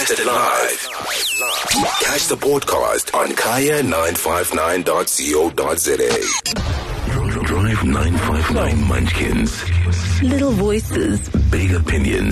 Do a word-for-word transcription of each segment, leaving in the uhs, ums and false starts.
Broadcasted live. Catch the podcast on kaya nine five nine dot co dot za. Drive nine five nine Munchkins. Little voices, big opinions.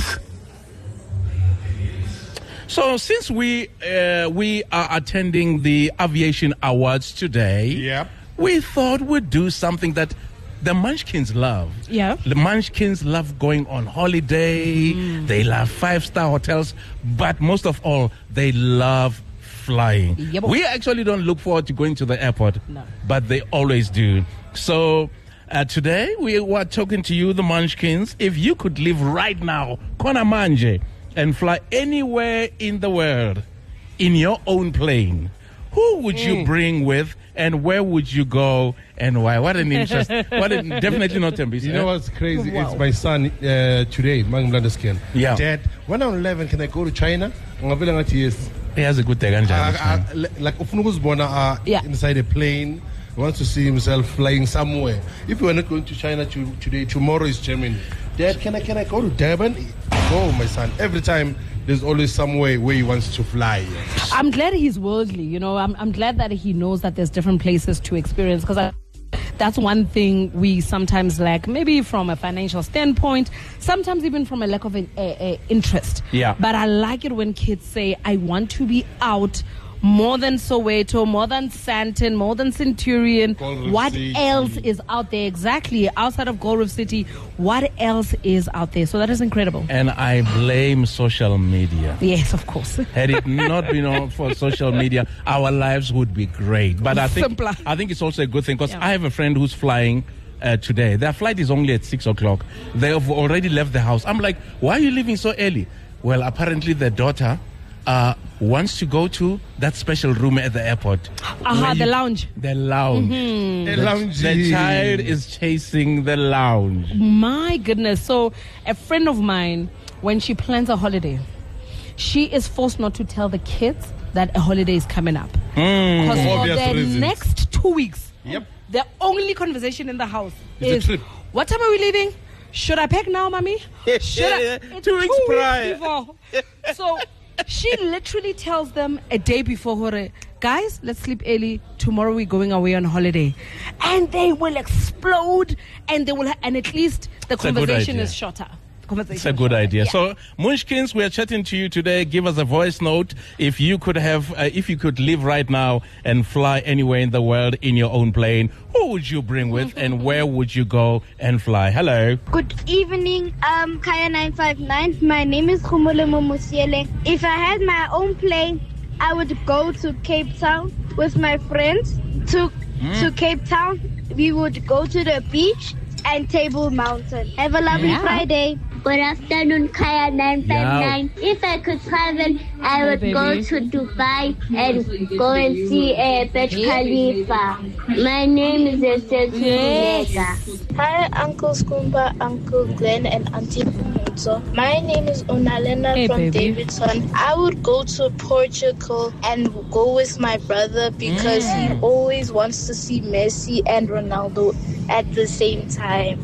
So since we uh, we are attending the Aviation Awards today, Yep. we thought we'd do something that the Munchkins love. Yeah. The Munchkins love going on holiday. Mm. They love five-star hotels. But most of all, they love flying. Yep. We actually don't look forward to going to the airport, no. but they always do. So uh, today, we were talking to you, the Munchkins. If you could live right now, Kona Manje, and fly anywhere in the world in your own plane, who would you Mm. bring with, and where would you go, and why? What an interest! What a, definitely not Tembisa. You know what's crazy? Wow. It's my son uh, today, Mang Skin. Yeah. Dad, when I'm eleven, can I go to China? Ngavela ngathi yes. He has a good day, Uh, Ganjani. uh, like ufuna ukuzibona uh, Yeah. inside a plane. He wants to see himself flying somewhere. If you are not going to China to, today, tomorrow is Germany. Dad, can I can I go to Durban? Go, my son. Every time there's always somewhere where he wants to fly. I'm glad he's worldly, you know. I'm, I'm glad that he knows that there's different places to experience, because that's one thing we sometimes lack, maybe from a financial standpoint, sometimes even from a lack of an, a, a interest. Yeah. But I like it when kids say, I want to be out more than Soweto, more than Sandton, more than Centurion. Gold Reef What City. else is out there? Exactly. Outside of Gold Reef City, what else is out there? So that is incredible. And I blame social media. Yes, of course. Had it not been on for social media, our lives would be great. But I think Simpler. I think it's also a good thing, because Yeah. I have a friend who's flying uh, today. Their flight is only at six o'clock. They have already left the house. I'm like, why are you leaving so early? Well, apparently their daughter uh, wants to go to that special room at the airport. Aha, Where the you- lounge. The lounge. A The, lounge. the child is chasing the lounge. My goodness. So a friend of mine, when she plans a holiday, she is forced not to tell the kids that a holiday is coming up. Because for Obvious the reasons. next two weeks, Yep. the only conversation in the house It's a is, trip. what time are we leaving? Should I pack now, mommy? Should I? It's Two weeks prior. before. So she literally tells them a day before, her, guys, let's sleep early. Tomorrow we're going away on holiday. And they will explode, and they will, ha- and at least the a good conversation idea. is shorter. Conversation It's a is good shorter. idea. Yeah. So, Munchkins, we are chatting to you today. Give us a voice note. If you could have, uh, if you could live right now and fly anywhere in the world in your own plane, who would you bring with, and where would you go and fly? Hello. Good evening, um, Kaya nine five nine. My name is Khumulemo Musiele. If I had my own plane, I would go to Cape Town with my friends. To to Cape Town, we would go to the beach and Table Mountain. Have a lovely Yeah. Friday. Good afternoon, Kaya nine five nine. If I could travel, I would Hey, go baby. to Dubai and go and see uh, Burj Khalifa. My name is Esther Yes. Tsunega. Hi, Uncle Skumba, Uncle Glenn, and Auntie Mutso. My name is Unalena Hey, from baby. Davidson. I would go to Portugal and go with my brother because he always wants to see Messi and Ronaldo at the same time.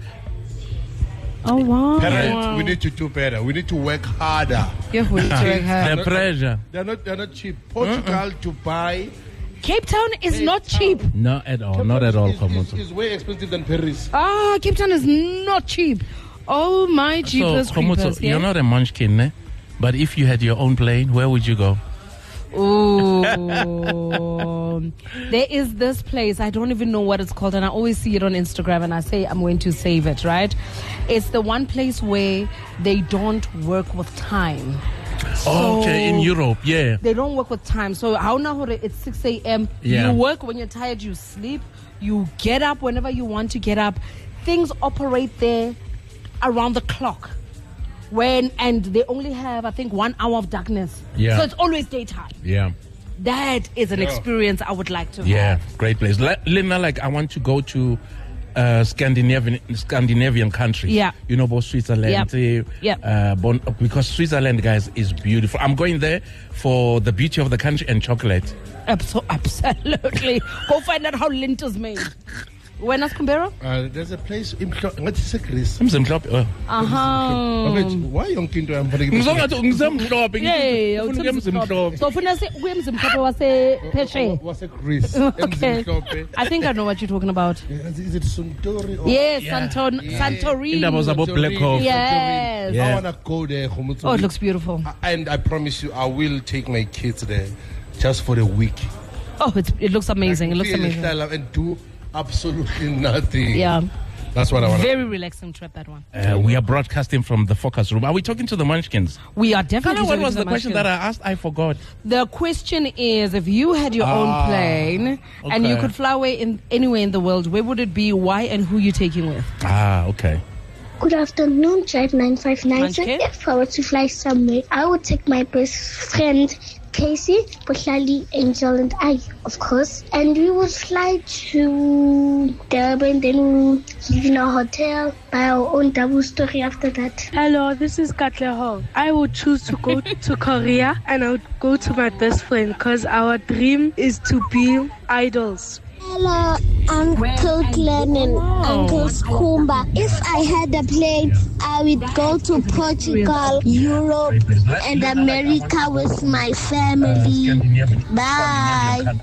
Oh, wow. Parents, we need to do better. We need to work harder. Yeah, we need to work hard. The pressure. They're not. They're not cheap. Portugal, Dubai. Cape Town is Cape not Town. cheap. Not at all. Not at all, It's, it's, Komoto. it's way expensive than Paris. Ah, Cape Town is not cheap. Oh my So, jeepers Komoto, creepers, yeah? you're not a munchkin, eh? But if you had your own plane, where would you go? Ooh. There is this place, I don't even know what it's called, and I always see it on Instagram, and I say I'm going to save it, right? It's the one place where they don't work with time. Oh, okay, in So- Europe, yeah. They don't work with time. So how now it's six a.m. Yeah. You work when you're tired, you sleep, you get up whenever you want to get up. Things operate there around the clock. When and they only have, I think, one hour of darkness. Yeah. So it's always daytime. Yeah. That is an experience I would like to Yeah, have. great place. Le- Lina, like, I want to go to uh, Scandinavian Scandinavian countries. Yeah. You know, both Switzerland. Yep. uh, Yep. Uh, bon- because Switzerland, guys, is beautiful. I'm going there for the beauty of the country and chocolate. Abso- absolutely. Go find out how lint is made. When is Kumbero? Uh, there's a place in what is it, Chris? Mzimhlophe. Oh. Uh-huh. Wait, why yonke into I'm going to Ngizongathi ngizemhlophe. Yeah, Ngifuna ukuya Mzimhlophe. so ufuna si kuye Mzimhlophe wase Phesheya. What's a Chris? Okay. I think I know what you're talking about. Is it Suntory? Or Yes, Yeah. Santon, Santorini. Indaba zabo Black Hole. Yes. Yeah. I want to go there. Khomotso. Oh, it looks beautiful. And I promise you, I will take my kids there just for a week. Oh, it's, it looks amazing. It looks Really amazing. style and do absolutely nothing. Yeah. That's what I want. Very relaxing trip, that one. Uh, we are broadcasting from the focus room. Are we talking to the Munchkins? We are definitely. Kana, what talking was to the question that Munchkins. I asked? I forgot. The question is, if you had your own Ah, plane and you okay. could fly away in anywhere in the world, where would it be? Why and who you taking with? Ah, okay. Good afternoon, Drive nine five nine. So Munchkin? if I were to fly somewhere, I would take my best friend, Casey, Pohlali, Angel, and I, of course. And we would fly to Durban, then we'll live in a hotel, buy our own double story after that. Hello, this is Katle Hall. I would choose to go to Korea and I would go to my best friend because our dream is to be idols. Hello, Uncle Glenn and Uncle Skumba. If I had a plane, I would go to Portugal, Europe, and America with my family. Bye.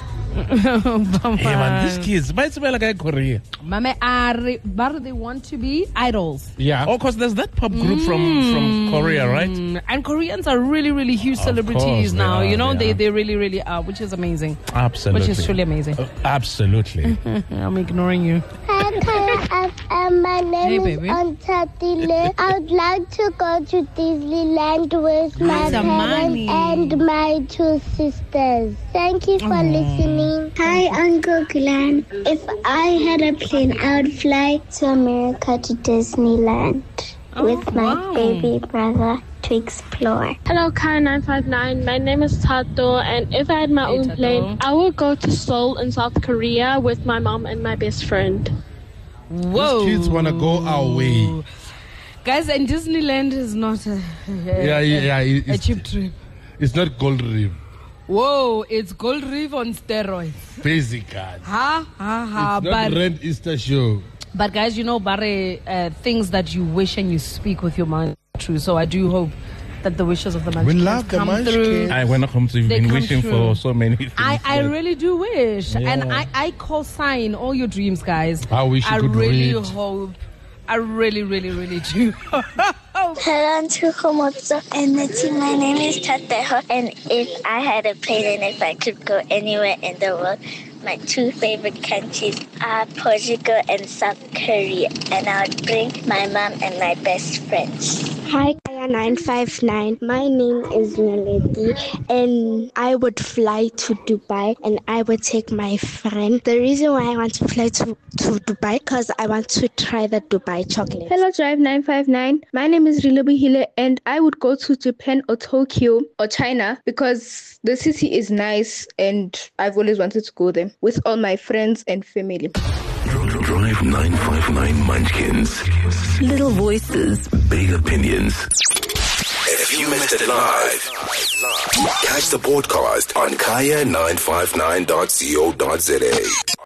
Hey man, these kids, why it's like a Korea? Mame, are, but they want to be idols. Yeah. Oh, because there's that pop group from, from Korea, right? Mm, and Koreans are really, really huge Of celebrities course they now. are, you know, they they, are. they really, really are, which is amazing. Absolutely. Which is truly amazing. Uh, absolutely. I'm ignoring you. Hi, Kaya F M. My name Hey, is baby. Antatile. I would like to go to Disneyland with my Zamani. parents and my two sisters. Thank you for listening. Hi, Uncle Glenn. If I had a plane, I would fly to America to Disneyland with my wow. baby brother to explore. Hello, Kai nine five nine. My name is Tato, and if I had my Hey, own Tato. plane, I would go to Seoul in South Korea with my mom and my best friend. Whoa. These kids want to go our way. Guys, and Disneyland is not a, Yeah, yeah, yeah. it- a It's, cheap trip. it's not Gold Reef. Whoa, it's Gold Reef on steroids. Basically. Ha, ha, ha. It's not But, Rent Easter show. but guys, you know, Barre, uh, things that you wish and you speak with your mind are true. So I do hope that the wishes of the Munchkins love the come Munchkins. through. I went home to you've They been come wishing true. for so many things. I, I but- really do wish. And Yeah. I, I co-sign all your dreams, guys. I wish you I could really read. hope. I really, really, really do. Hello, Uncle Khomotso and the team. My name is Tateho, and if I had a plane and if I could go anywhere in the world, my two favorite countries are Portugal and South Korea, and I would bring my mom and my best friends. Hi, Kaya nine five nine. My name is Melody, and I would fly to Dubai, and I would take my friend. The reason why I want to fly to, to Dubai, because I want to try the Dubai chocolate. Hello, Drive nine five nine. My name is Rilobi Hile, and I would go to Japan or Tokyo or China because the city is nice, and I've always wanted to go there with all my friends and family. Drive nine five nine Munchkins. Little voices. Big opinions. If you missed it live, catch the podcast on kaya nine five nine dot co dot za.